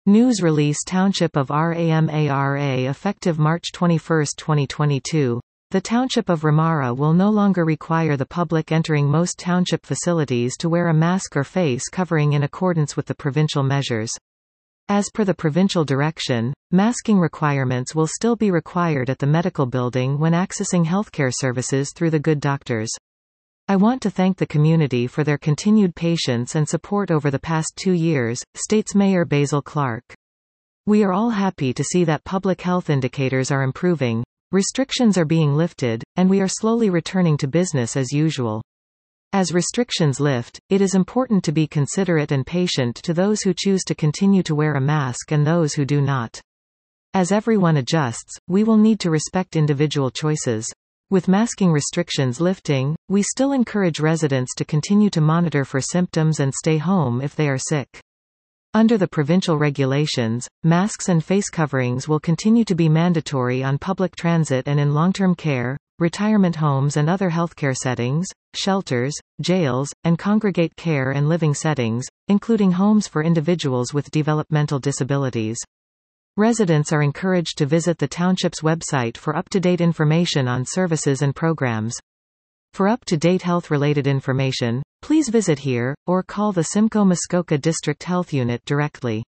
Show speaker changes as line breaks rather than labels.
News release Township of Ramara effective March 21, 2022. The Township of Ramara will no longer require the public entering most township facilities to wear a mask or face covering in accordance with the provincial measures. As per the provincial direction, masking requirements will still be required at the medical building when accessing healthcare services through the Good Doctors. I want to thank the community for their continued patience and support over the past 2 years, states Mayor Basil Clark. We are all happy to see that public health indicators are improving, restrictions are being lifted, and we are slowly returning to business as usual. As restrictions lift, it is important to be considerate and patient to those who choose to continue to wear a mask and those who do not. As everyone adjusts, we will need to respect individual choices. With masking restrictions lifting, we still encourage residents to continue to monitor for symptoms and stay home if they are sick. Under the provincial regulations, masks and face coverings will continue to be mandatory on public transit and in long-term care, retirement homes and other healthcare settings, shelters, jails, and congregate care and living settings, including homes for individuals with developmental disabilities. Residents are encouraged to visit the township's website for up-to-date information on services and programs. For up-to-date health-related information, please visit here, or call the Simcoe Muskoka District Health Unit directly.